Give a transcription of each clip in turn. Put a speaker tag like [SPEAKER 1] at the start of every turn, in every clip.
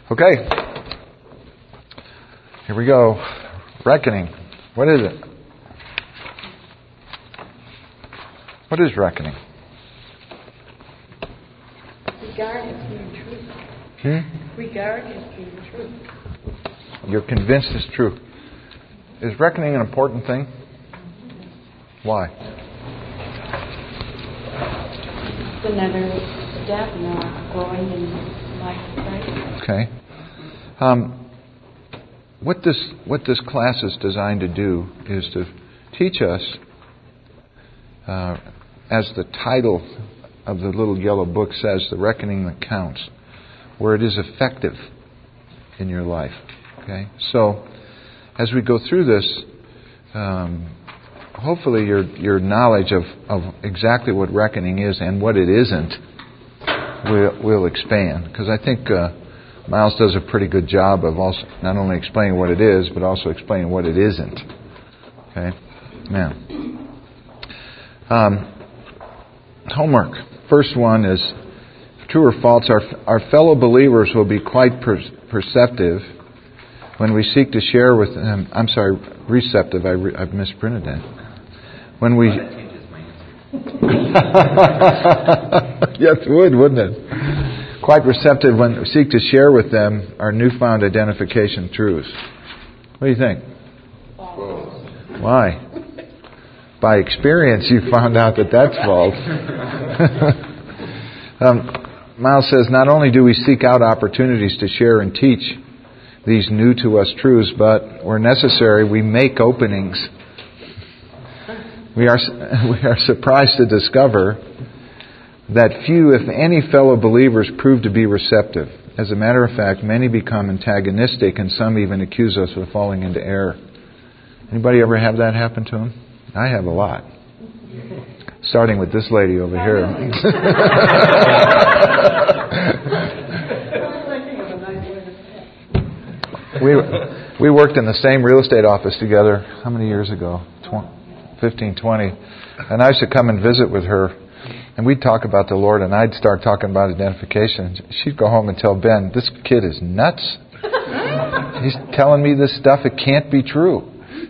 [SPEAKER 1] Okay. Here we go. Reckoning. What is it? What is reckoning?
[SPEAKER 2] Regard as being true. Regard as being true.
[SPEAKER 1] You're convinced it's true. Is reckoning an important thing? Why?
[SPEAKER 2] It's another step in our growing in life, right?
[SPEAKER 1] Okay. What this class is designed to do is to teach us, as the title of the little yellow book says, the reckoning that counts, where it is effective in your life. Okay. So, as we go through this, hopefully your knowledge of exactly what reckoning is and what it isn't will expand. Because I think Miles does a pretty good job of also not only explaining what it is, but also explaining what it isn't. Okay? Now, homework. First one is, true or false, our fellow believers will be quite perceptive when we seek to share with them. I'm sorry, receptive. I've misprinted that. When we... Yes, it would, wouldn't it? Quite receptive when we seek to share with them our newfound identification truths. What do you think? Why? By experience, you found out that that's false. Miles says, not only do we seek out opportunities to share and teach these new to us truths, but where necessary, we make openings. We are surprised to discover that few, if any, fellow believers prove to be receptive. As a matter of fact, many become antagonistic, and some even accuse us of falling into error. Anybody ever have that happen to them? I have a lot. Starting with this lady over here. We worked in the same real estate office together, how many years ago? 15, 20. And I used to come and visit with her, and we'd talk about the Lord, and I'd start talking about identification. She'd go home and tell Ben, this kid is nuts. He's telling me this stuff, it can't be true.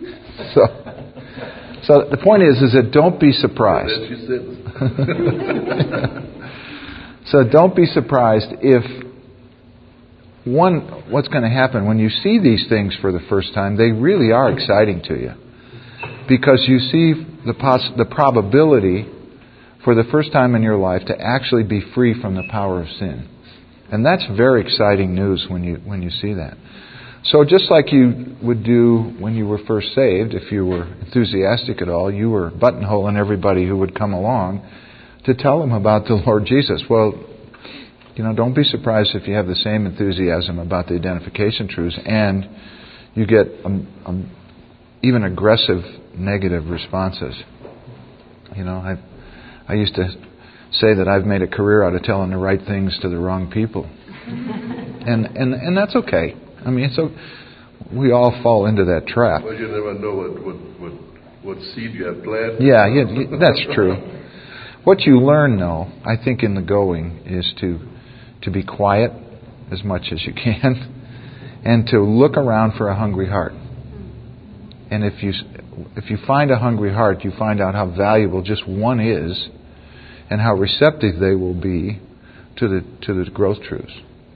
[SPEAKER 1] So the point is that don't be surprised. So don't be surprised if what's going to happen when you see these things for the first time, they really are exciting to you. Because you see the probability for the first time in your life to actually be free from the power of sin. And that's very exciting news when you see that. So just like you would do when you were first saved, if you were enthusiastic at all, you were buttonholing everybody who would come along to tell them about the Lord Jesus. Well, don't be surprised if you have the same enthusiasm about the identification truths and you get even aggressive negative responses. I used to say that I've made a career out of telling the right things to the wrong people. And that's okay. I mean, we all fall into that trap.
[SPEAKER 3] Well, you never know what seed you have planted.
[SPEAKER 1] Yeah, that's true. What you learn, though, I think in the going, is to be quiet as much as you can, and to look around for a hungry heart. And if you find a hungry heart, you find out how valuable just one is, and how receptive they will be to the growth truths.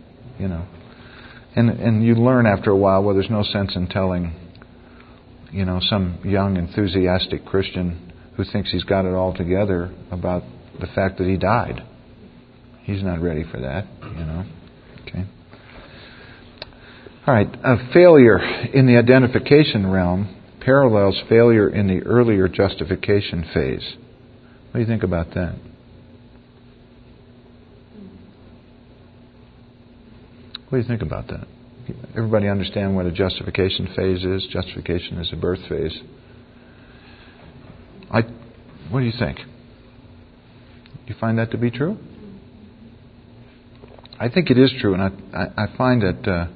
[SPEAKER 1] And you learn after a while, well, there's no sense in telling, some young enthusiastic Christian who thinks he's got it all together about the fact that he died. He's not ready for that, Okay. All right. Failure in the identification realm parallels failure in the earlier justification phase. What do you think about that? What do you think about that? Everybody understand what a justification phase is? Justification is a birth phase. What do you think? Do you find that to be true? I think it is true, and I find that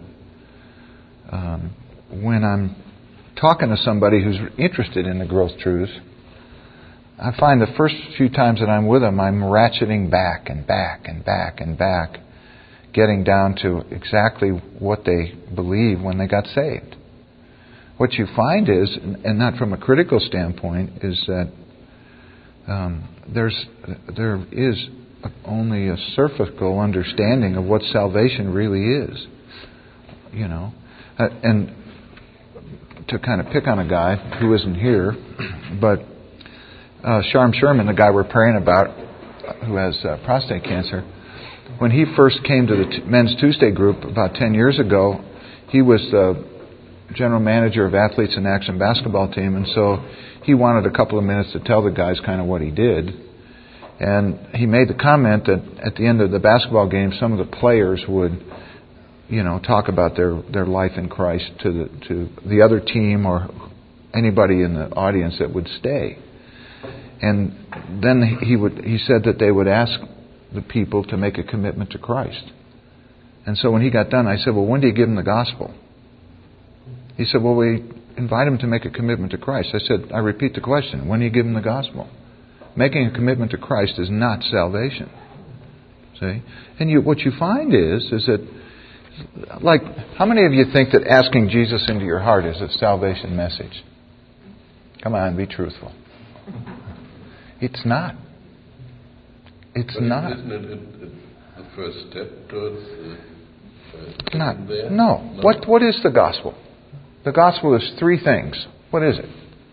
[SPEAKER 1] when I'm talking to somebody who's interested in the growth truths, I find the first few times that I'm with them, I'm ratcheting back and back and back and back, getting down to exactly what they believed when they got saved. What you find is, and not from a critical standpoint, is that there is only a superficial understanding of what salvation really is. You know, and to kind of pick on a guy who isn't here, but Sharm Sherman, the guy we're praying about, who has prostate cancer, when he first came to the Men's Tuesday group about 10 years ago, he was the general manager of Athletes in Action basketball team, and so he wanted a couple of minutes to tell the guys kind of what he did. And he made the comment that at the end of the basketball game, some of the players would, you know, talk about their life in Christ to the other team or anybody in the audience that would stay. And then he said that they would ask the people to make a commitment to Christ. And so when he got done, I said, well, when do you give them the gospel? He said, well, we invite them to make a commitment to Christ. I said, I repeat the question, when do you give them the gospel? Making a commitment to Christ is not salvation. See? And what you find is that, like, how many of you think that asking Jesus into your heart is a salvation message? Come on, be truthful. It's not. It's not.
[SPEAKER 3] Isn't it the first step towards
[SPEAKER 1] not
[SPEAKER 3] there?
[SPEAKER 1] No. What is the gospel? The gospel is three things. What is it?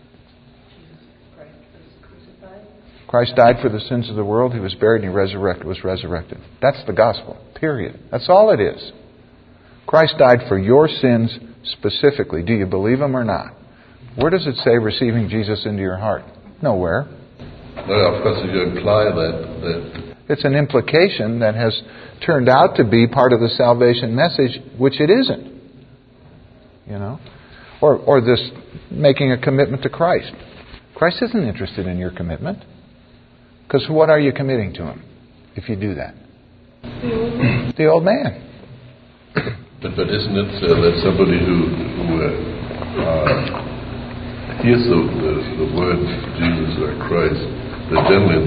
[SPEAKER 1] Christ died for the sins of the world. He was buried and he was resurrected. That's the gospel. Period. That's all it is. Christ died for your sins specifically. Do you believe him or not? Where does it say receiving Jesus into your heart? Nowhere.
[SPEAKER 3] Well, of course, you imply that
[SPEAKER 1] it's an implication that has turned out to be part of the salvation message, which it isn't. You know? Or this making a commitment to Christ. Christ isn't interested in your commitment. Because what are you committing to him if you do that? The old man.
[SPEAKER 3] But isn't it that somebody who hears the words Jesus or Christ, that generally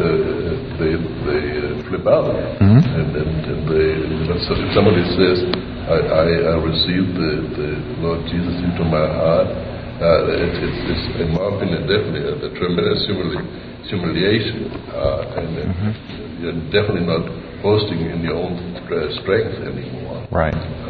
[SPEAKER 3] they flip out, and they, if somebody says, I received the Lord Jesus into my heart, it's in my opinion definitely a tremendous humiliation, and you're definitely not boasting in your own strength anymore.
[SPEAKER 1] Right.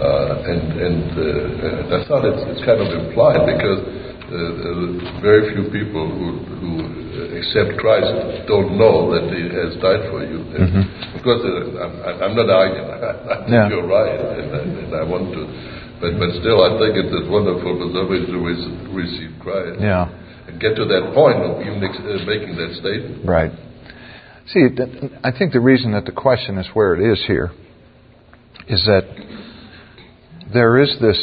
[SPEAKER 3] And I thought it's kind of implied because very few people who accept Christ don't know that He has died for you. And of course, I'm not arguing. I think you're right, and I want to. But still, I think it's wonderful for somebody to receive Christ.
[SPEAKER 1] Yeah.
[SPEAKER 3] And get to that point of even making that statement.
[SPEAKER 1] Right. See, I think the reason that the question is where it is here is that there is this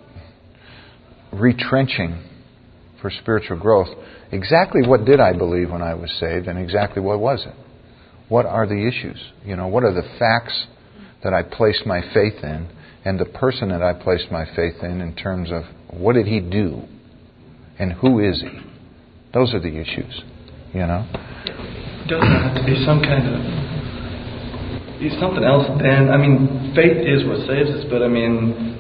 [SPEAKER 1] retrenching for spiritual growth. Exactly what did I believe when I was saved, and exactly what was it? What are the issues? You know, what are the facts that I placed my faith in, and the person that I placed my faith in terms of what did he do, and who is he? Those are the issues, you know.
[SPEAKER 4] It doesn't have to be some kind of something else. Then I mean, faith is what saves us. But I mean,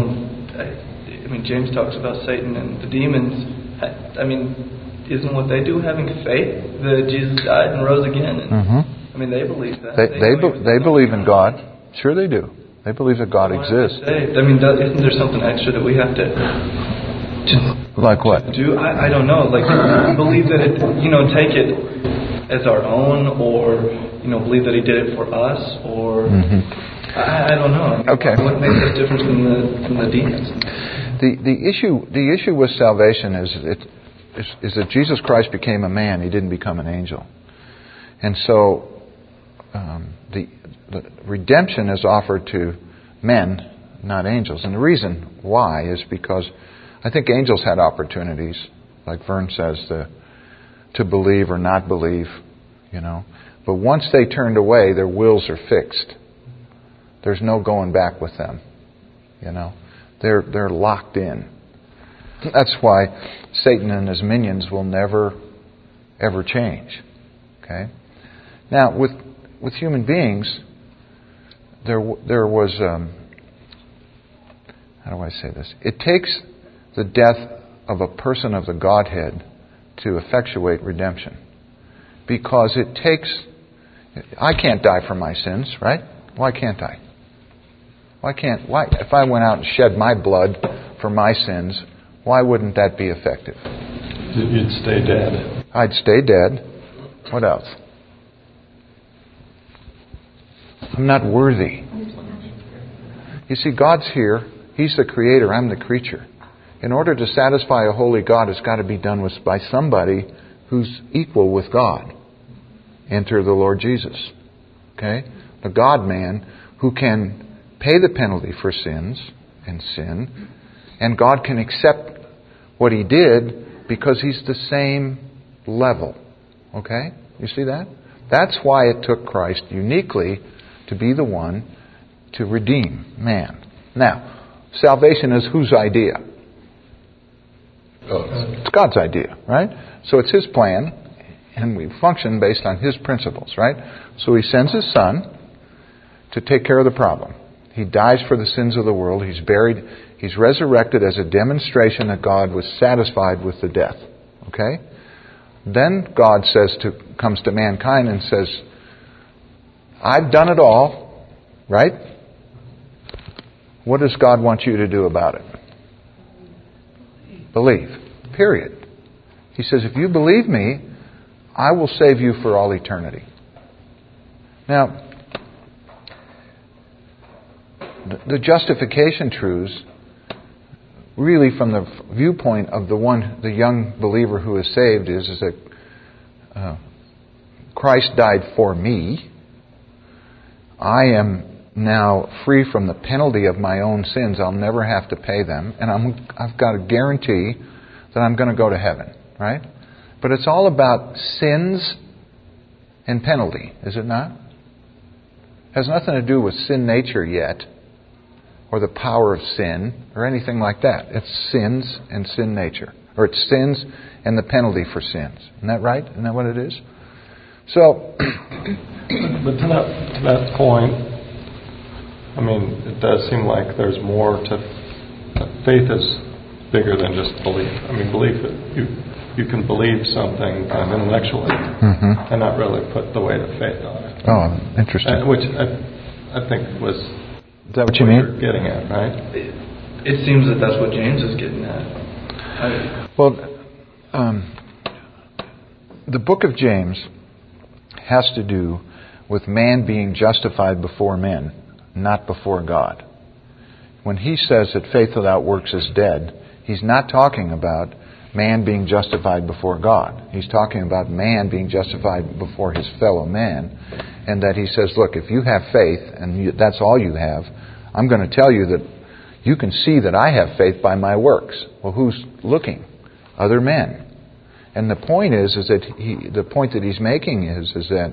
[SPEAKER 4] James talks about Satan and the demons. I mean, isn't what they do having faith that Jesus died and rose again? And, I mean, they believe that.
[SPEAKER 1] They believe in God. Sure, they do. They believe that God exists.
[SPEAKER 4] I mean, isn't there something extra that we have to
[SPEAKER 1] like what?
[SPEAKER 4] Do I don't know. Like believe that it, take it as our own, or believe that He did it for us, or I don't know.
[SPEAKER 1] Okay.
[SPEAKER 4] What makes that difference from the demons?
[SPEAKER 1] The issue with salvation is that Jesus Christ became a man. He didn't become an angel, and so the redemption is offered to men, not angels. And the reason why is because I think angels had opportunities, like Vern says, to believe or not believe, But once they turned away, their wills are fixed. There's no going back with them, They're locked in. That's why Satan and his minions will never, ever change. Okay? Now, with human beings, there was, how do I say this? It takes the death of a person of the Godhead to effectuate redemption. Because it takes, I can't die for my sins, right? Why can't I? Why, if I went out and shed my blood for my sins, why wouldn't that be effective?
[SPEAKER 5] You'd stay dead.
[SPEAKER 1] I'd stay dead. What else? I'm not worthy. You see, God's here. He's the creator. I'm the creature. In order to satisfy a holy God, it's got to be done by somebody who's equal with God. Enter the Lord Jesus. Okay? The God-man who can pay the penalty for sins and sin. And God can accept what He did because He's the same level. Okay? You see that? That's why it took Christ uniquely to be the one to redeem man. Now, salvation is whose idea? It's God's idea, right? So it's His plan, and we function based on His principles, right? So He sends His Son to take care of the problem. He dies for the sins of the world. He's buried. He's resurrected as a demonstration that God was satisfied with the death. Okay? Then God comes to mankind and says, I've done it all, right? What does God want you to do about it? Believe. Period. He says, if you believe me, I will save you for all eternity. Now, the justification truths, really from the viewpoint of the young believer who is saved, is that Christ died for me. I am now free from the penalty of my own sins. I'll never have to pay them. And I've got a guarantee that I'm going to go to heaven. Right? But it's all about sins and penalty, is it not? It has nothing to do with sin nature yet, or the power of sin, or anything like that. It's sins and sin nature. Or it's sins and the penalty for sins. Isn't that right? Isn't that what it is? So,
[SPEAKER 5] but to that point, I mean, it does seem like there's more to faith is bigger than just belief. I mean, belief, you can believe something kind of intellectually and not really put the weight of faith on it.
[SPEAKER 1] Oh, interesting.
[SPEAKER 5] Which I think was...
[SPEAKER 1] Is that what you mean?
[SPEAKER 5] You're getting at, right?
[SPEAKER 4] It seems that that's what James is getting at.
[SPEAKER 1] The book of James has to do with man being justified before men, not before God. When he says that faith without works is dead, he's not talking about man being justified before God. He's talking about man being justified before his fellow man. And that he says, look, if you have faith, and that's all you have, I'm going to tell you that you can see that I have faith by my works. Well, who's looking? Other men. And the point is that the point that he's making is that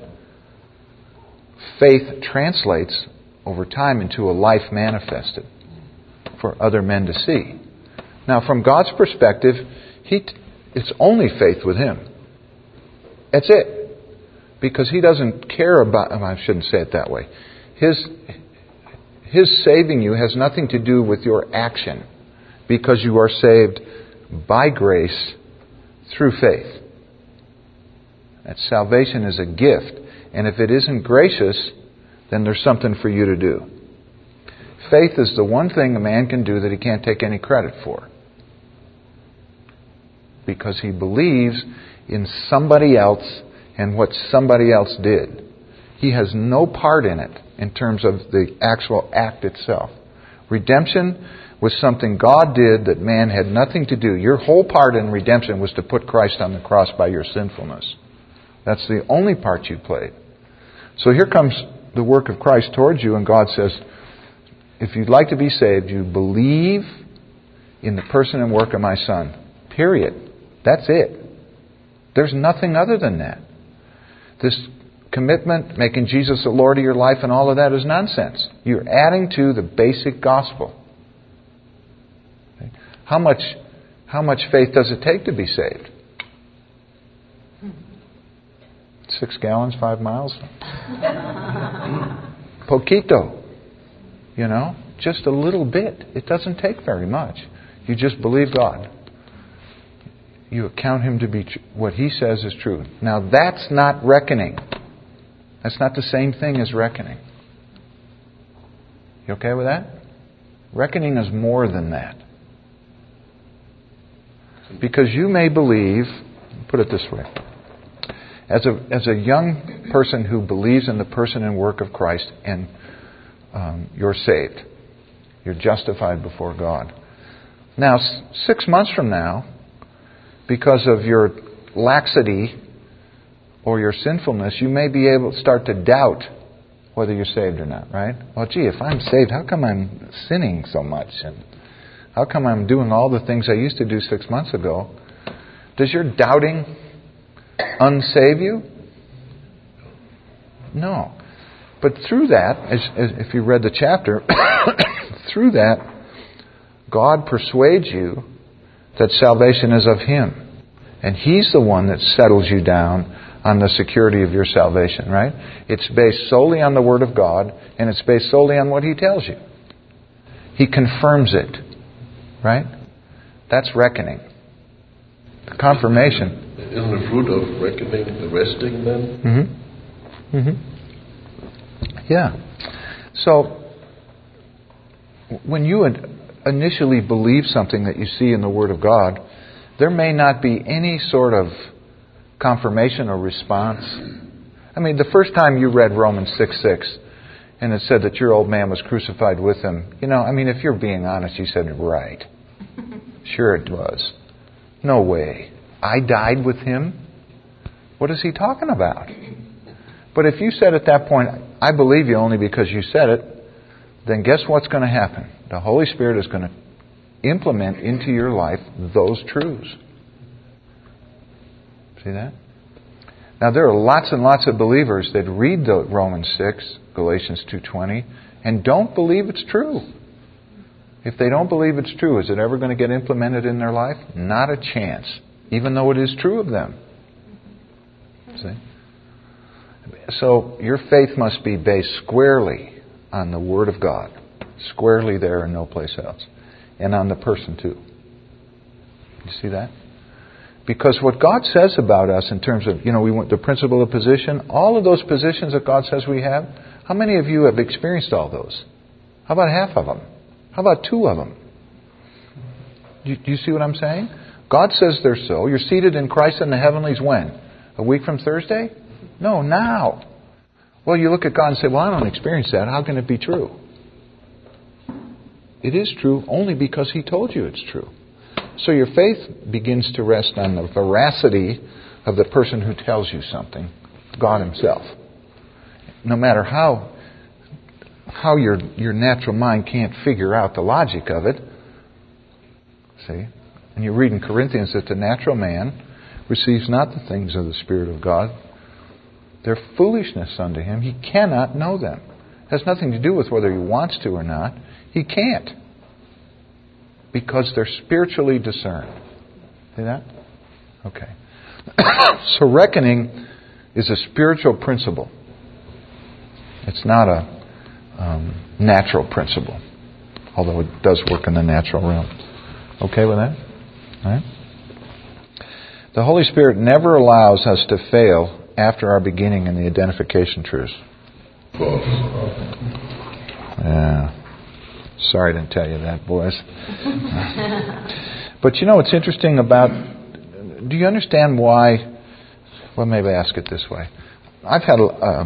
[SPEAKER 1] faith translates over time into a life manifested for other men to see. Now, from God's perspective, it's only faith with Him. That's it. Because He doesn't care about... I shouldn't say it that way. His saving you has nothing to do with your action. Because you are saved by grace through faith. That salvation is a gift. And if it isn't gracious, then there's something for you to do. Faith is the one thing a man can do that he can't take any credit for. Because he believes in somebody else and what somebody else did. He has no part in it in terms of the actual act itself. Redemption was something God did that man had nothing to do. Your whole part in redemption was to put Christ on the cross by your sinfulness. That's the only part you played. So here comes the work of Christ towards you, and God says, if you'd like to be saved, you believe in the person and work of my Son. Period. That's it. There's nothing other than that. This commitment, making Jesus the Lord of your life and all of that is nonsense. You're adding to the basic gospel. Okay. How much faith does it take to be saved? 6 gallons, 5 miles? Poquito. You know, just a little bit. It doesn't take very much. You just believe God. You account Him to be what He says is true. Now that's not reckoning. That's not the same thing as reckoning. You okay with that? Reckoning is more than that. Because you may believe, put it this way, as a young person who believes in the person and work of Christ, and you're saved. You're justified before God. Now, 6 months from now, because of your laxity or your sinfulness, you may be able to start to doubt whether you're saved or not, right? Well, gee, if I'm saved, how come I'm sinning so much? And how come I'm doing all the things I used to do 6 months ago? Does your doubting unsave you? No. But through that, as if you read the chapter, through that, God persuades you that salvation is of Him. And He's the one that settles you down on the security of your salvation, right? It's based solely on the Word of God, and it's based solely on what He tells you. He confirms it, right? That's reckoning. The confirmation.
[SPEAKER 3] Isn't the fruit of reckoning the resting then?
[SPEAKER 1] Mm-hmm. Mm-hmm. Yeah. So, when you initially believe something that you see in the Word of God, there may not be any sort of confirmation or response. I mean, the first time you read Romans 6:6, and it said that your old man was crucified with Him, you know, I mean, if you're being honest, you said, right. Sure it was. No way. I died with Him? What is he talking about? But if you said at that point, I believe you only because you said it, then guess what's going to happen? The Holy Spirit is going to implement into your life those truths. See that? Now there are lots and lots of believers that read the Romans 6, Galatians 2:20, and don't believe it's true. If they don't believe it's true, is it ever going to get implemented in their life? Not a chance, even though it is true of them. See? So your faith must be based squarely on the Word of God. Squarely there and no place else. And on the person too. You see that? Because what God says about us in terms of, we want the principle of position, all of those positions that God says we have, how many of you have experienced all those? How about half of them? How about 2 of them? Do you see what I'm saying? God says they're so. You're seated in Christ in the heavenlies when? A week from Thursday? No, now. Well, you look at God and say, well, I don't experience that. How can it be true? It is true only because He told you it's true. So your faith begins to rest on the veracity of the person who tells you something, God Himself. No matter how your natural mind can't figure out the logic of it. See? And you read in Corinthians that the natural man receives not the things of the Spirit of God. They're foolishness unto him. He cannot know them. It has nothing to do with whether he wants to or not. He can't. Because they're spiritually discerned. See that? Okay. So reckoning is a spiritual principle. It's not a natural principle. Although it does work in the natural realm. Okay with that? All right? The Holy Spirit never allows us to fail after our beginning in the identification truths. Yeah. Sorry to tell you that, boys. But what's interesting about... Do you understand why... Well, maybe I ask it this way. I've had...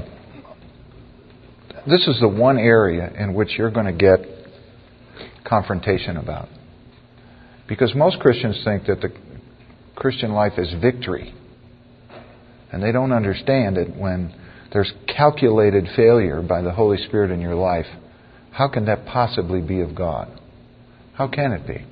[SPEAKER 1] this is the one area in which you're going to get confrontation about. Because most Christians think that the Christian life is victory. And they don't understand it when there's calculated failure by the Holy Spirit in your life. How can that possibly be of God? How can it be?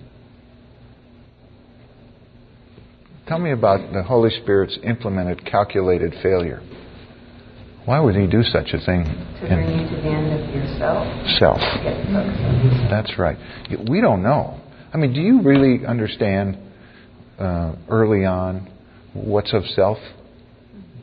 [SPEAKER 1] Tell me about the Holy Spirit's implemented calculated failure. Why would He do such a thing?
[SPEAKER 6] To bring you to the end of yourself.
[SPEAKER 1] Self. That's right. We don't know. I mean, do you really understand early on what's of self?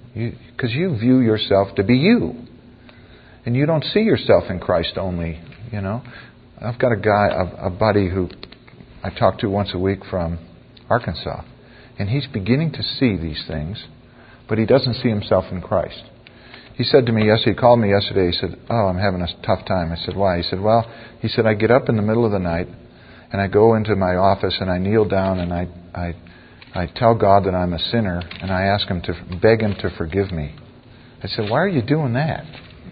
[SPEAKER 1] Because you view yourself to be you. And you don't see yourself in Christ only. You know, I've got a buddy who I talk to once a week from Arkansas, and he's beginning to see these things, but he doesn't see himself in Christ. He said to me yesterday, he called me yesterday, he said, "Oh, I'm having a tough time." I said, "Why?" He said, "Well," he said, "I get up in the middle of the night, and I go into my office, and I kneel down, and I tell God that I'm a sinner, and I ask Him to beg Him to forgive me." I said, "Why are you doing that?"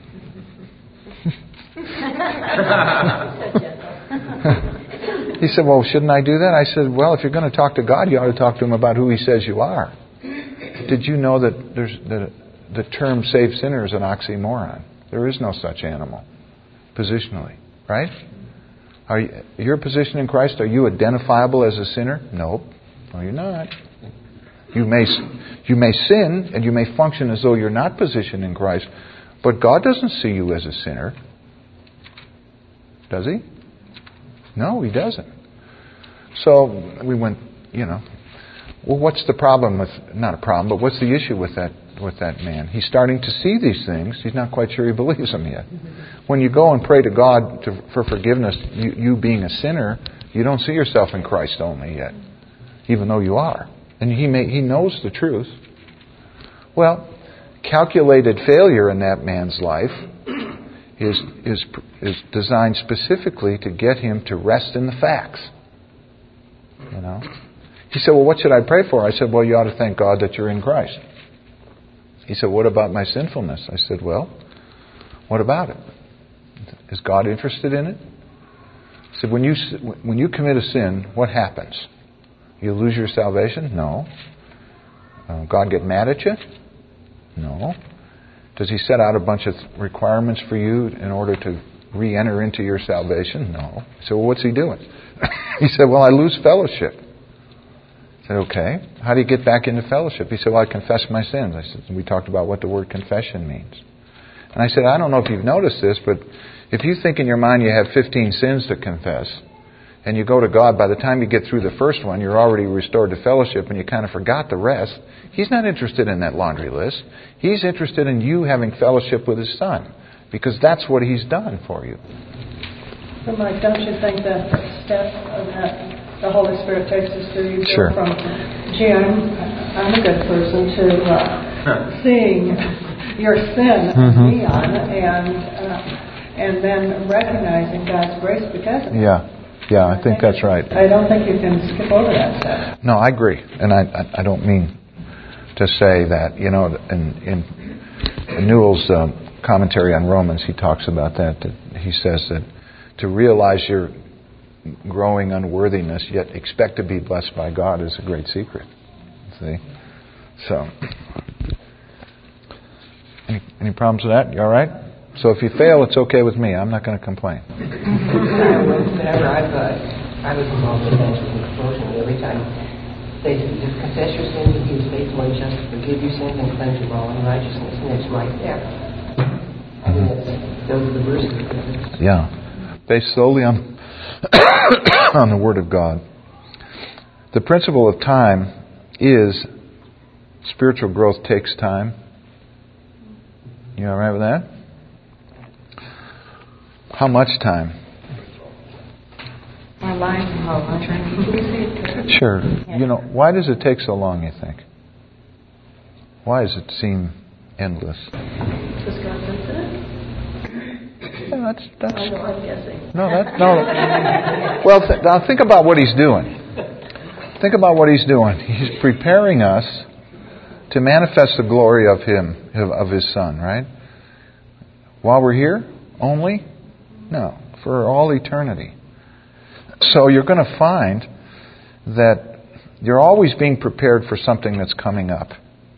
[SPEAKER 1] He said, "Well, shouldn't I do that?" I said, "Well, if you're going to talk to God, you ought to talk to Him about who He says you are." Did you know that the term saved sinner is an oxymoron? There is no such animal, positionally, right? Your position in Christ, are you identifiable as a sinner? Nope. No, you're not. You may sin, and you may function as though you're not positioned in Christ, but God doesn't see you as a sinner. Does He? No, He doesn't. So we went, well, what's the problem with, not a problem, but what's the issue with that man? He's starting to see these things. He's not quite sure he believes them yet. When you go and pray to God for forgiveness, you being a sinner, you don't see yourself in Christ only yet, even though you are. And he knows the truth. Well, calculated failure in that man's life is designed specifically to get him to rest in the facts. He said, "Well, what should I pray for?" I said, "Well, you ought to thank God that you're in Christ." He said, "What about my sinfulness?" I said, "Well, what about it? Is God interested in it?" He said, when you commit a sin, what happens? You lose your salvation? No. God get mad at you? No. Does He set out a bunch of requirements for you in order to re-enter into your salvation? No. I said, "Well, what's He doing?" He said, "Well, I lose fellowship." I said, "Okay. How do you get back into fellowship?" He said, "Well, I confess my sins." I said, we talked about what the word confession means. And I said, "I don't know if you've noticed this, but if you think in your mind you have 15 sins to confess, and you go to God, by the time you get through the first one, you're already restored to fellowship and you kind of forgot the rest. He's not interested in that laundry list. He's interested in you having fellowship with His Son, because that's what He's done for you."
[SPEAKER 7] So, Mike, don't you think that step that the Holy Spirit takes us through, you
[SPEAKER 1] Sure.
[SPEAKER 7] go from, "Gee, I'm a good person," to seeing your sin neon and then recognizing God's grace because of it?
[SPEAKER 1] Yeah, I think that's right.
[SPEAKER 7] I don't think you can skip over that step.
[SPEAKER 1] No, I agree. And I don't mean to say that, in Newell's commentary on Romans, he talks about that he says that to realize your growing unworthiness, yet expect to be blessed by God, is a great secret. See? So, any problems with that? You all right? So if you fail, it's okay with me. I'm not going to complain.
[SPEAKER 6] Whenever I was involved in evangelism and promotion, every time they said, "Just confess your sins, and He is faithful and just to forgive your sins and cleanse you of all unrighteousness," and it's right there. I mean, those are the verses.
[SPEAKER 1] Yeah. Based solely on the Word of God. The principle of time is spiritual growth takes time. You all right with that? How much time?
[SPEAKER 2] Our lives and how much.
[SPEAKER 1] Sure. Why does it take so long, you think? Why does it seem endless?
[SPEAKER 2] Because God does it?
[SPEAKER 1] Yeah, that's.
[SPEAKER 2] I know, I'm guessing.
[SPEAKER 1] No. Well, now think about what He's doing. Think about what He's doing. He's preparing us to manifest the glory of Him, of His Son, right? While we're here, only? No, for all eternity. So you're going to find that you're always being prepared for something that's coming up.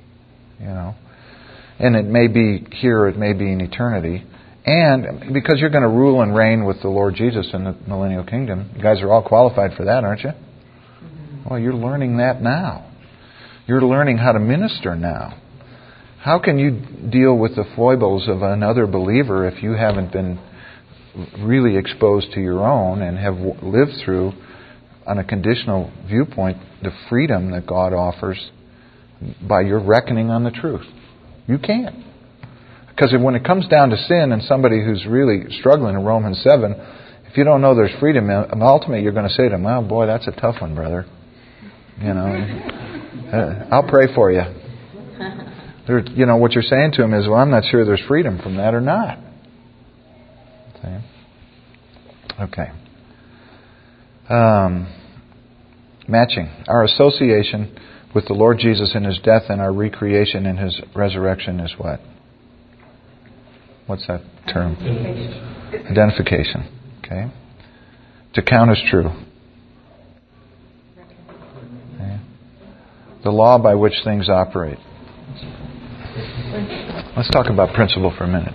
[SPEAKER 1] And it may be here, it may be in eternity. And because you're going to rule and reign with the Lord Jesus in the millennial kingdom. You guys are all qualified for that, aren't you? Well, you're learning that now. You're learning how to minister now. How can you deal with the foibles of another believer if you haven't been really exposed to your own and have lived through, on a conditional viewpoint, the freedom that God offers by your reckoning on the truth? You can't. Because when it comes down to sin and somebody who's really struggling in Romans 7, if you don't know there's freedom, ultimately you're going to say to them, "Well, boy, that's a tough one, brother. I'll pray for you." What you're saying to him is, "Well, I'm not sure there's freedom from that or not." Okay. Matching. Our association with the Lord Jesus in His death and our recreation in His resurrection is what? What's that term? Identification. Okay. To count as true. Okay. The law by which things operate. Let's talk about principle for a minute.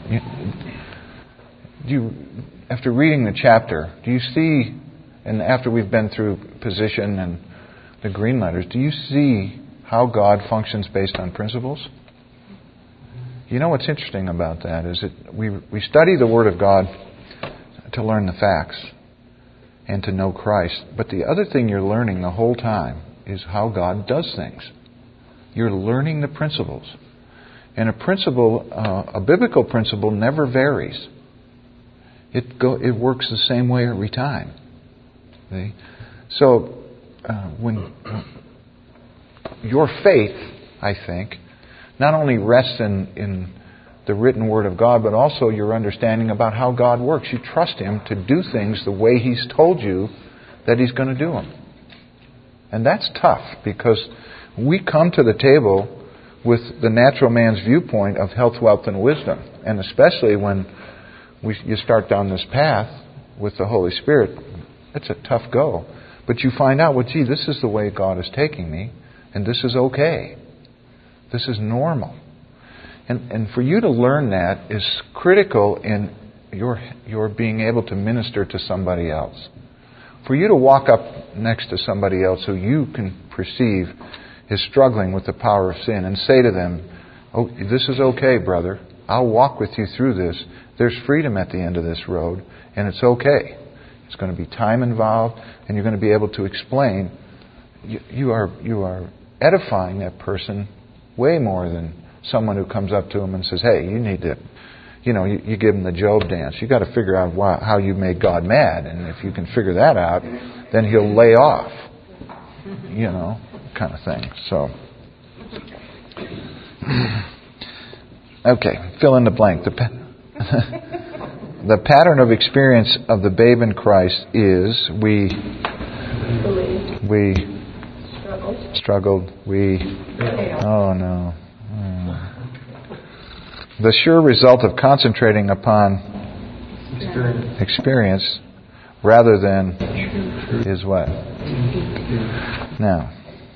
[SPEAKER 1] After reading the chapter, do you see, and after we've been through position and the green letters, do you see how God functions based on principles? You know what's interesting about that is that we study the Word of God to learn the facts and to know Christ. But the other thing you're learning the whole time is how God does things. You're learning the principles. And a biblical principle never varies. It works the same way every time. See? So, when your faith, I think, not only rests in the written Word of God, but also your understanding about how God works. You trust Him to do things the way He's told you that He's going to do them. And that's tough, because we come to the table with the natural man's viewpoint of health, wealth, and wisdom. And especially when you start down this path with the Holy Spirit, it's a tough go. But you find out, well, gee, this is the way God is taking me, and this is okay. This is normal. And for you to learn that is critical in your being able to minister to somebody else. For you to walk up next to somebody else who you can perceive is struggling with the power of sin and say to them, "Oh, this is okay, brother. I'll walk with you through this. There's freedom at the end of this road, and it's okay." It's going to be time involved, and you're going to be able to explain. You are edifying that person way more than someone who comes up to them and says, "Hey, you need to," you give them the Job dance. You got to figure out how you made God mad, and if you can figure that out, then He'll lay off. Kind of thing. So, okay, fill in the blank. The pattern of experience of the babe in Christ is we struggled. Oh no. The sure result of concentrating upon experience rather than is what? Now,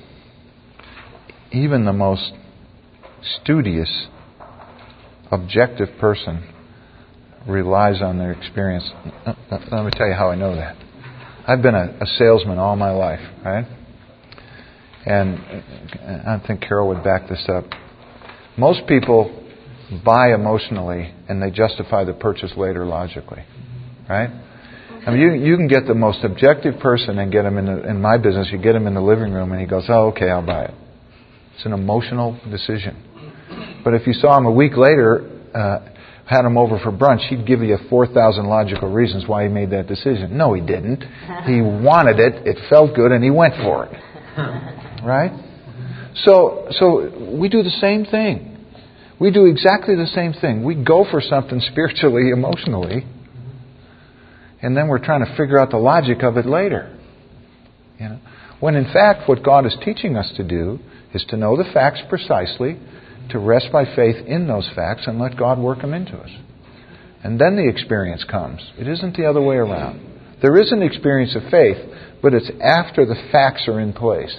[SPEAKER 1] even the most studious, objective person relies on their experience. Let me tell you how I know that. I've been a salesman all my life, right? And I think Carol would back this up. Most people buy emotionally and they justify the purchase later logically, right? I mean, you can get the most objective person and get him in my business. You get him in the living room and he goes, "Oh, okay, I'll buy it." It's an emotional decision. But if you saw him a week later, had him over for brunch, he'd give you 4,000 logical reasons why he made that decision. No, he didn't. He wanted it. It felt good, and he went for it. Right? So we do the same thing. We do exactly the same thing. We go for something spiritually, emotionally, and then we're trying to figure out the logic of it later. When in fact what God is teaching us to do is to know the facts precisely, to rest by faith in those facts and let God work them into us. And then the experience comes. It isn't the other way around. There is an experience of faith, but it's after the facts are in place.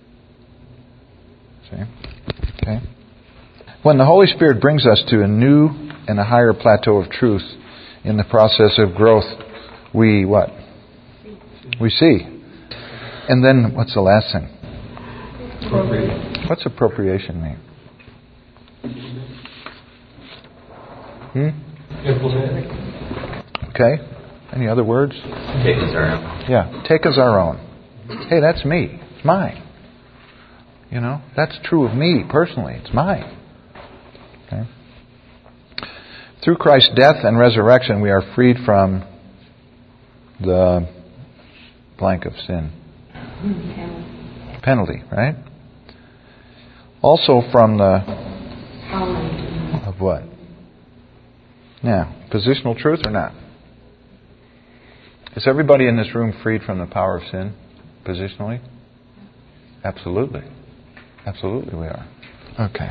[SPEAKER 1] See? Okay? When the Holy Spirit brings us to a new and a higher plateau of truth in the process of growth, we what? We see. And then what's the last thing? What's appropriation mean? Okay. Any other words?
[SPEAKER 8] Take as our own.
[SPEAKER 1] Yeah. Take as our own. Hey, that's me. It's mine. That's true of me personally. It's mine. Okay. Through Christ's death and resurrection, we are freed from the blank of sin. Penalty, right? Also from the... Of what? Now, positional truth or not? Is everybody in this room freed from the power of sin, positionally? Absolutely. Absolutely we are. Okay.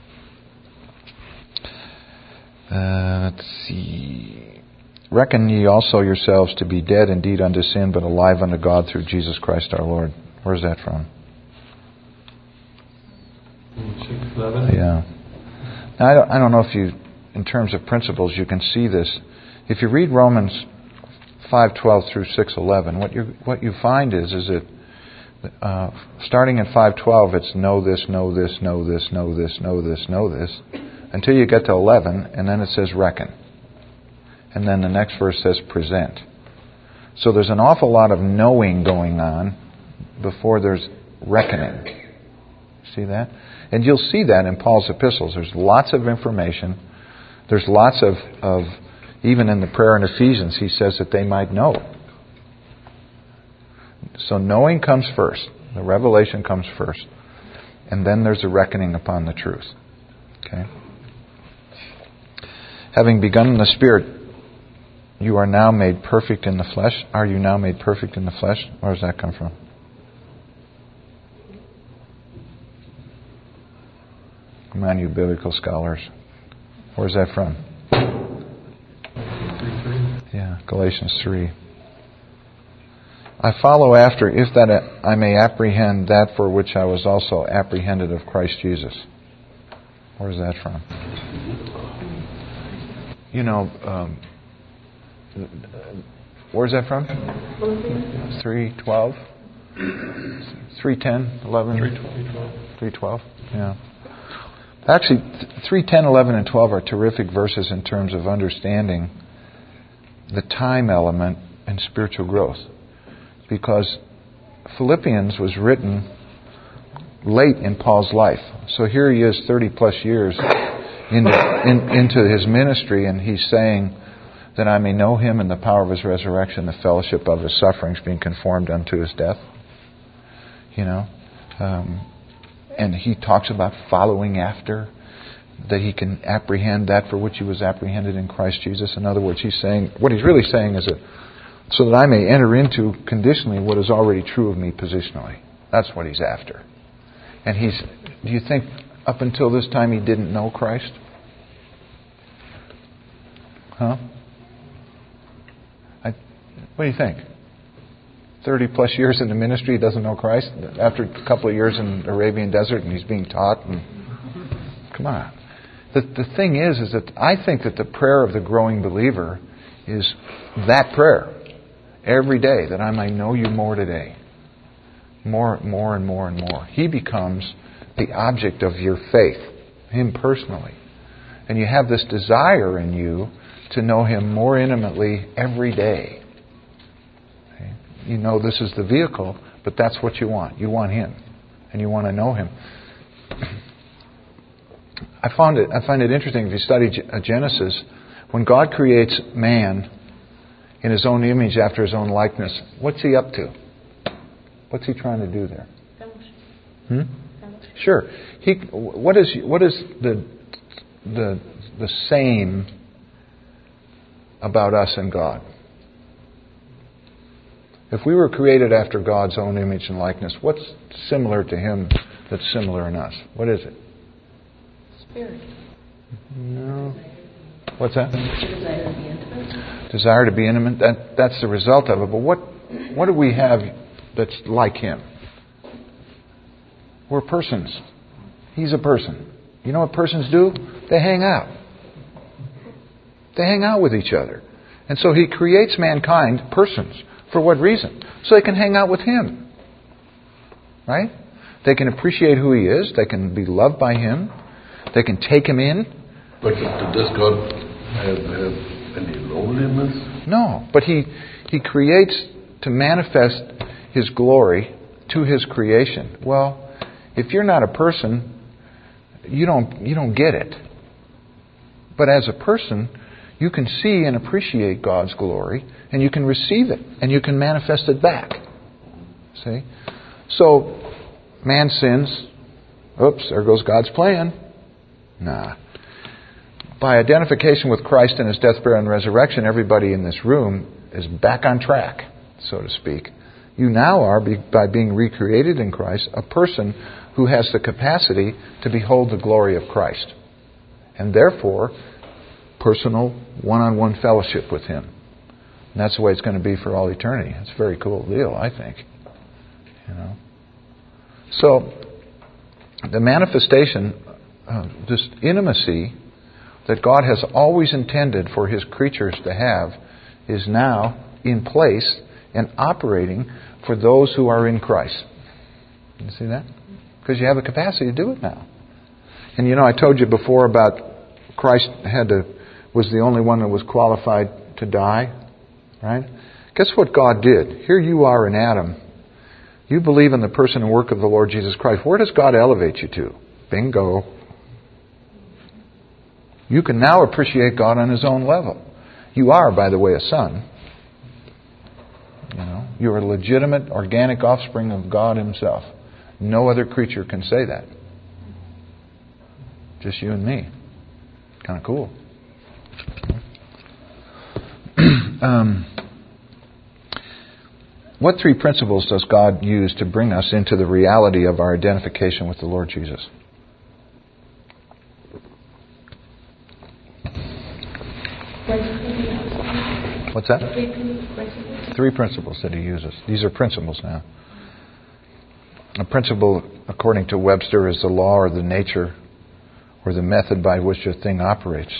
[SPEAKER 1] Let's see. Reckon ye also yourselves to be dead indeed unto sin, but alive unto God through Jesus Christ our Lord. Where's that from?
[SPEAKER 5] 6:11.
[SPEAKER 1] Yeah. Now, I don't know if you, in terms of principles, you can see this. If you read Romans 5:12 through 6:11, what you find is that starting in 5:12, it's know this, know this, know this, know this, know this, know this, until you get to 11, and then it says reckon. And then the next verse says present. So there's an awful lot of knowing going on before there's reckoning. See that? And you'll see that in Paul's epistles. There's lots of information. There's lots of even in the prayer in Ephesians, he says that they might know. So knowing comes first. The revelation comes first. And then there's a reckoning upon the truth. Okay? Having begun in the Spirit, you are now made perfect in the flesh. Are you now made perfect in the flesh? Where does that come from? Come on, you biblical scholars. Where's that from? Yeah, Galatians 3. I follow after, if that I may apprehend that for which I was also apprehended of Christ Jesus. Where's that from? You know, where's that from? 3:12? 3:10, 11? 3:12, yeah. Actually, 3:10, 11, and 12 are terrific verses in terms of understanding the time element in spiritual growth. Because Philippians was written late in Paul's life. So here he is 30 plus years into his ministry, and he's saying that I may know him and the power of his resurrection, the fellowship of his sufferings, being conformed unto his death. You know, and he talks about following after, that he can apprehend that for which he was apprehended in Christ Jesus. In other words, he's saying, what he's really saying is that so that I may enter into conditionally what is already true of me positionally. That's what he's after. And do you think up until this time he didn't know Christ? Huh? What do you think? 30 plus years in the ministry, he doesn't know Christ? After a couple of years in the Arabian desert and he's being taught? Come on. The thing is that I think that the prayer of the growing believer is that prayer. Every day, that I might know you more today. More and more and more. He becomes the object of your faith, him personally. And you have this desire in you to know him more intimately every day. Okay? You know this is the vehicle, but that's what you want. You want him. And you want to know him. I find it interesting if you study Genesis, when God creates man in his own image after his own likeness, what's he up to? What's he trying to do there?
[SPEAKER 2] Fellowship.
[SPEAKER 1] Sure. What is the same about us and God? If we were created after God's own image and likeness, what's similar to him that's similar in us? What is it?
[SPEAKER 2] Spirit.
[SPEAKER 1] No. What's that?
[SPEAKER 2] Desire to be intimate.
[SPEAKER 1] Desire to be intimate. That's the result of it. But what do we have that's like him? We're persons. He's a person. You know what persons do? They hang out. They hang out with each other. And so he creates mankind, persons. For what reason? So they can hang out with him. Right? They can appreciate who he is. They can be loved by him. They can take him in.
[SPEAKER 3] But does God have any loneliness?
[SPEAKER 1] No, but he creates to manifest his glory to his creation. Well, if you're not a person, you don't get it. But as a person, you can see and appreciate God's glory, and you can receive it, and you can manifest it back. See? So, man sins. Oops, there goes God's plan. Nah. By identification with Christ and His death, burial, and resurrection, everybody in this room is back on track, so to speak. You now are, by being recreated in Christ, a person who has the capacity to behold the glory of Christ. And therefore, personal, one-on-one fellowship with Him. And that's the way it's going to be for all eternity. It's a very cool deal, I think. You know. So, the manifestation of this intimacy that God has always intended for His creatures to have is now in place and operating for those who are in Christ. You see that? Because you have a capacity to do it now. And you know, I told you before about Christ was the only one that was qualified to die, right? Guess what God did? Here you are in Adam. You believe in the person and work of the Lord Jesus Christ. Where does God elevate you to? Bingo. You can now appreciate God on His own level. You are, by the way, a son. You know, you're a legitimate, organic offspring of God Himself. No other creature can say that. Just you and me. Kind of cool. What three principles does God use to bring us into the reality of our identification with the Lord Jesus? What's that? Three principles that He uses. These are principles now. A principle, according to Webster, is the law or the nature or the method by which a thing operates.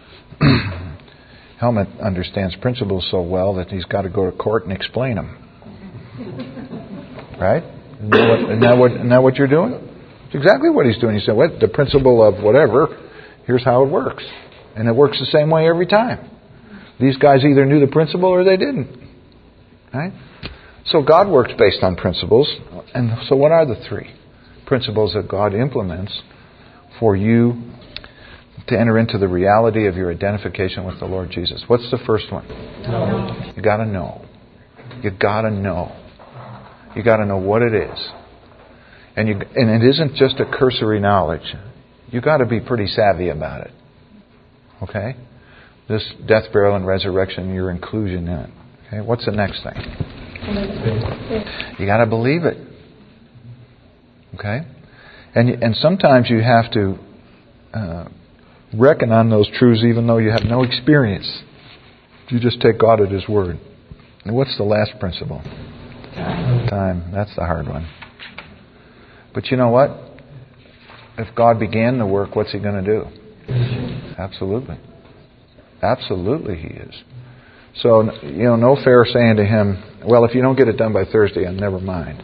[SPEAKER 1] Helmut understands principles so well that he's got to go to court and explain them. Right? Isn't that what you're doing? It's exactly what he's doing. He said, "What the principle of whatever? Here's how it works," and it works the same way every time. These guys either knew the principle or they didn't. Right? So God works based on principles. And so what are the three principles that God implements for you to enter into the reality of your identification with the Lord Jesus? What's the first one?
[SPEAKER 5] No.
[SPEAKER 1] You got to know. You got to know. You got to know what it is. And it isn't just a cursory knowledge. You got to be pretty savvy about it. Okay? This death, burial, and resurrection, your inclusion in it. Okay? What's the next thing? You got to believe it. Okay? And sometimes you have to reckon on those truths even though you have no experience. You just take God at His word. And what's the last principle? Time. That's the hard one. But you know what? If God began the work, what's He going to do? Absolutely. Absolutely He is. So, no fair saying to Him, well, if you don't get it done by Thursday, then never mind.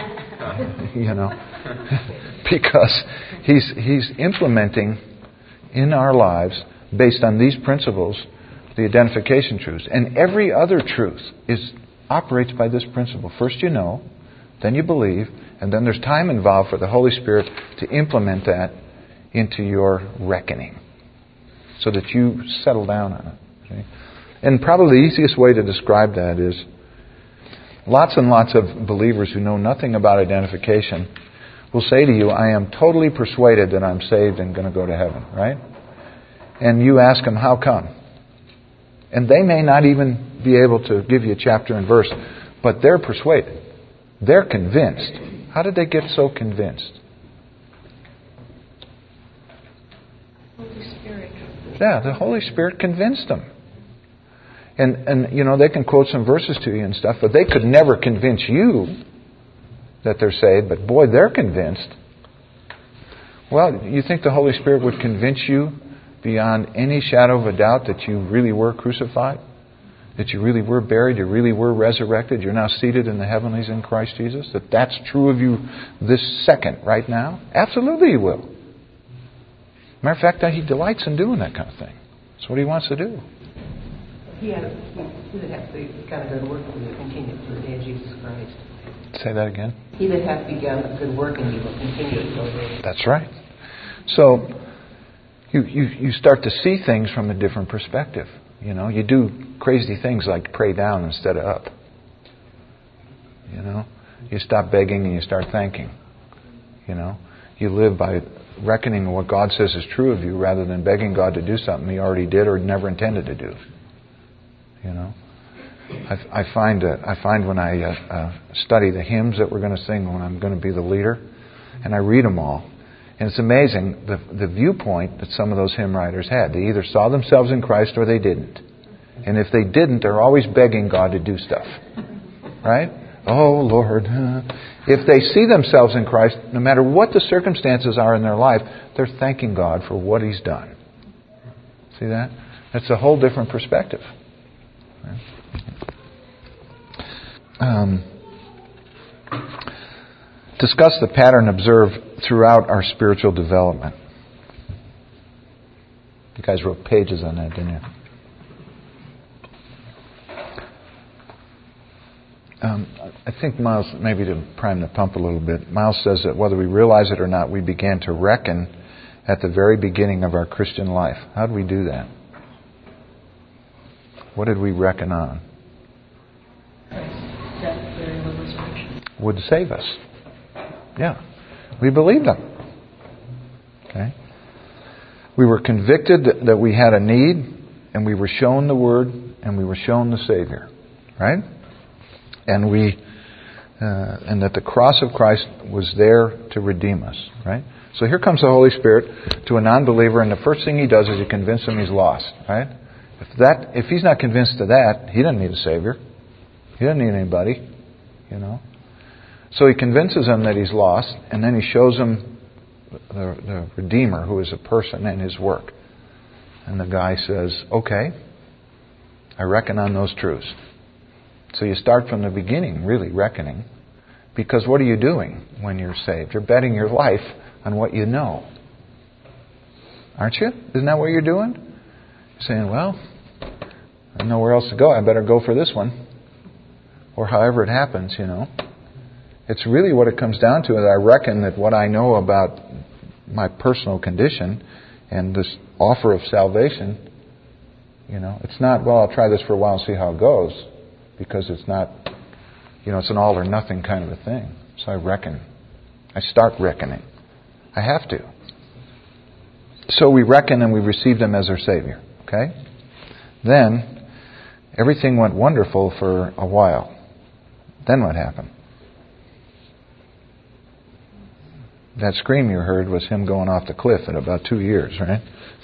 [SPEAKER 1] Because He's implementing in our lives, based on these principles, the identification truths. And every other truth operates by this principle. First you know, then you believe, and then there's time involved for the Holy Spirit to implement that into your reckoning, so that you settle down on it. Okay? And probably the easiest way to describe that is lots and lots of believers who know nothing about identification will say to you, I am totally persuaded that I'm saved and going to go to heaven, right? And you ask them, how come? And they may not even be able to give you a chapter and verse, but they're persuaded. They're convinced. How did they get so convinced?
[SPEAKER 2] Holy Spirit.
[SPEAKER 1] Yeah, the Holy Spirit convinced them. And they can quote some verses to you and stuff, but they could never convince you that they're saved, but boy, they're convinced. Well, you think the Holy Spirit would convince you beyond any shadow of a doubt that you really were crucified? That you really were buried? You really were resurrected? You're now seated in the heavenlies in Christ Jesus? That that's true of you this second, right now? Absolutely He will. Matter of fact, He delights in doing that kind of thing. That's what He wants to do.
[SPEAKER 6] He would have to kind of go to work with you and continue through the day of Jesus Christ.
[SPEAKER 1] Say that again.
[SPEAKER 6] He that hath begun a good work in you will continue to go there.
[SPEAKER 1] That's right. So you start to see things from a different perspective. You know, you do crazy things like pray down instead of up. You know, you stop begging and you start thanking. You know, you live by reckoning what God says is true of you rather than begging God to do something He already did or never intended to do. You know, I find when I study the hymns that we're going to sing when I'm going to be the leader, and I read them all, and it's amazing the viewpoint that some of those hymn writers had. They either saw themselves in Christ or they didn't. And if they didn't, they're always begging God to do stuff. Right? Oh, Lord. If they see themselves in Christ, no matter what the circumstances are in their life, they're thanking God for what He's done. See that? That's a whole different perspective. Discuss the pattern observed throughout our spiritual development. You guys wrote pages on that, didn't you? I think Miles, maybe to prime the pump a little bit, Miles says that whether we realize it or not, we began to reckon at the very beginning of our Christian life. How did we do that? What did we reckon on? Would save us. Yeah. We believed Him. Okay. We were convicted that we had a need, and we were shown the Word, and we were shown the Savior. Right? And and that the cross of Christ was there to redeem us. Right? So here comes the Holy Spirit to a non-believer, and the first thing He does is He convinces him he's lost. Right? If he's not convinced of that, he doesn't need a Savior. He doesn't need anybody. You know. So He convinces him that he's lost, and then He shows him the Redeemer, who is a person, and His work. And the guy says, "Okay, I reckon on those truths." So you start from the beginning, really reckoning. Because what are you doing when you're saved? You're betting your life on what you know. Aren't you? Isn't that what you're doing? You're saying, well, I don't know where else to go. I better go for this one. Or however it happens, you know. It's really what it comes down to is I reckon that what I know about my personal condition and this offer of salvation, you know, it's not, well, I'll try this for a while and see how it goes. Because it's not, you know, it's an all or nothing kind of a thing. So I reckon. I start reckoning. I have to. So we reckon and we received Him as our Savior. Okay? Then, everything went wonderful for a while. Then what happened? That scream you heard was Him going off the cliff at about 2 years, right?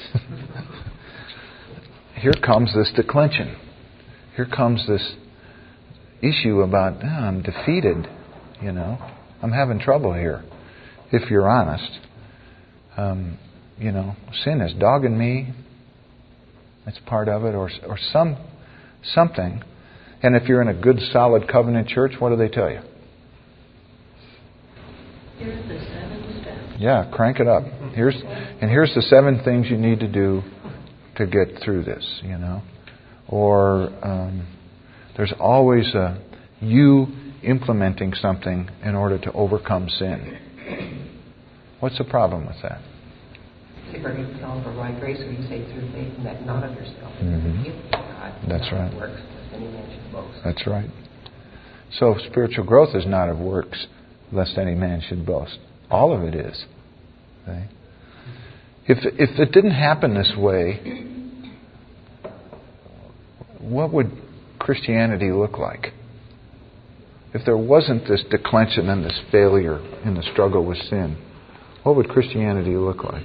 [SPEAKER 1] Here comes this declension. Here comes this issue about, I'm defeated, you know. I'm having trouble here. If you're honest, you know, sin is dogging me. It's part of it, or something. And if you're in a good, solid covenant church, what do they tell you?
[SPEAKER 2] Here's the 7 steps.
[SPEAKER 1] Yeah, crank it up. Here's the 7 things you need to do to get through this, you know. Or there's always you implementing something in order to overcome sin. What's the problem with that?
[SPEAKER 6] Hebrews 12, for by grace are you saved through faith, and that not of yourself.
[SPEAKER 1] Mm-hmm.
[SPEAKER 6] Gift of God.
[SPEAKER 1] That's right.
[SPEAKER 6] Works, lest any man should boast.
[SPEAKER 1] That's right. So spiritual growth is not of works, lest any man should boast. All of it is. Okay? If it didn't happen this way, what would Christianity look like? If there wasn't this declension and this failure in the struggle with sin, what would Christianity look like?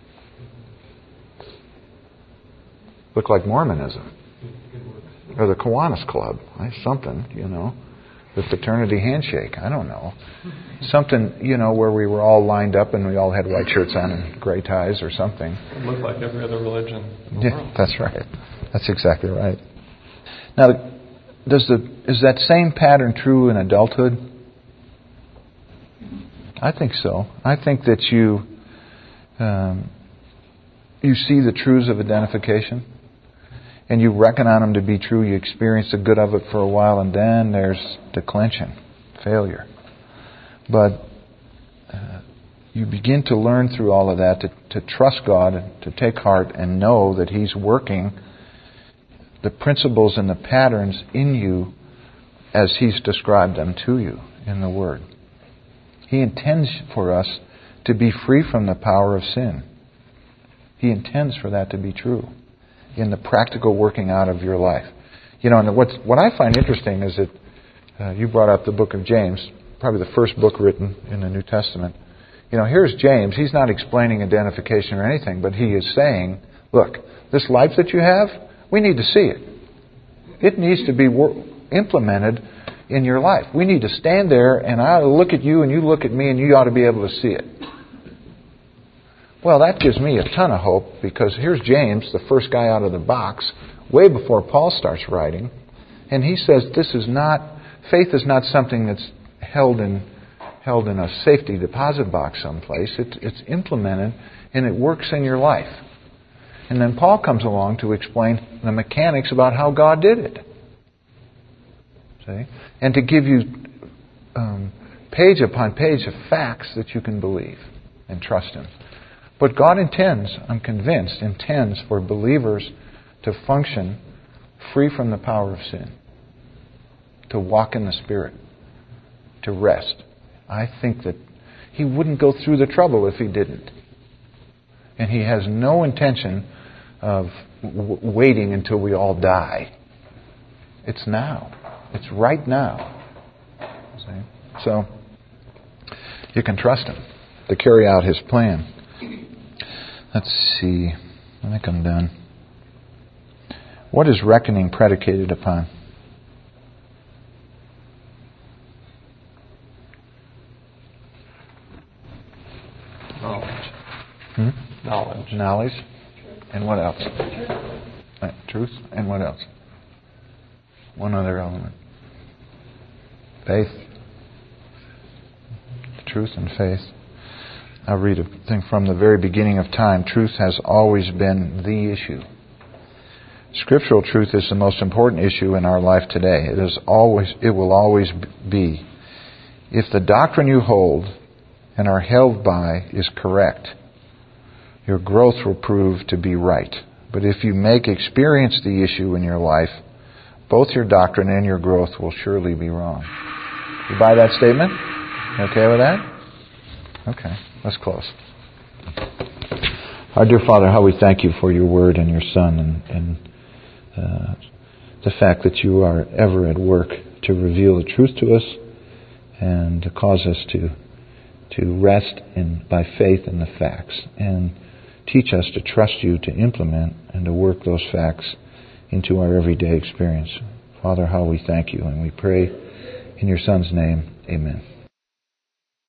[SPEAKER 1] Look like Mormonism. Or the Kiwanis Club. Something, you know. The fraternity handshake. I don't know. Something, you know, where we were all lined up and we all had white shirts on and gray ties or something.
[SPEAKER 5] It looked like every other religion in the world.
[SPEAKER 1] That's right. That's exactly right. Now, is that same pattern true in adulthood? I think so. I think that you see the truths of identification, and you reckon on them to be true. You experience the good of it for a while, and then there's declension, failure. But you begin to learn through all of that to trust God, to take heart, and know that He's working the principles and the patterns in you as He's described them to you in the Word. He intends for us to be free from the power of sin. He intends for that to be true in the practical working out of your life. You know, and what I find interesting is that you brought up the book of James, probably the first book written in the New Testament. You know, here's James. He's not explaining identification or anything, but he is saying, look, this life that you have, we need to see it. It needs to be implemented in your life. We need to stand there and I look at you and you look at me and you ought to be able to see it. Well, that gives me a ton of hope because here's James, the first guy out of the box, way before Paul starts writing, and he says faith is not something that's held in a safety deposit box someplace. It's implemented and it works in your life. And then Paul comes along to explain the mechanics about how God did it. See? And to give you page upon page of facts that you can believe and trust Him. But God intends, I'm convinced, intends for believers to function free from the power of sin. To walk in the Spirit. To rest. I think that He wouldn't go through the trouble if He didn't. And He has no intention of waiting until we all die. It's now. It's right now. See? So, you can trust Him to carry out His plan. Let's see. I think I'm done. What is reckoning predicated upon?
[SPEAKER 5] Knowledge.
[SPEAKER 1] Knowledge. And what else? Truth. And what else? One other element. Faith. Truth and faith. I'll read a thing from the very beginning of time. Truth has always been the issue. Scriptural truth is the most important issue in our life today. It will always be. If the doctrine you hold and are held by is correct, your growth will prove to be right. But if you make experience the issue in your life, both your doctrine and your growth will surely be wrong. You buy that statement? You okay with that? Okay, let's close. Our dear Father, how we thank You for Your Word and Your Son and the fact that You are ever at work to reveal the truth to us and to cause us to rest by faith in the facts and teach us to trust You to implement and to work those facts into our everyday experience. Father, how we thank You, and we pray in Your Son's name. Amen.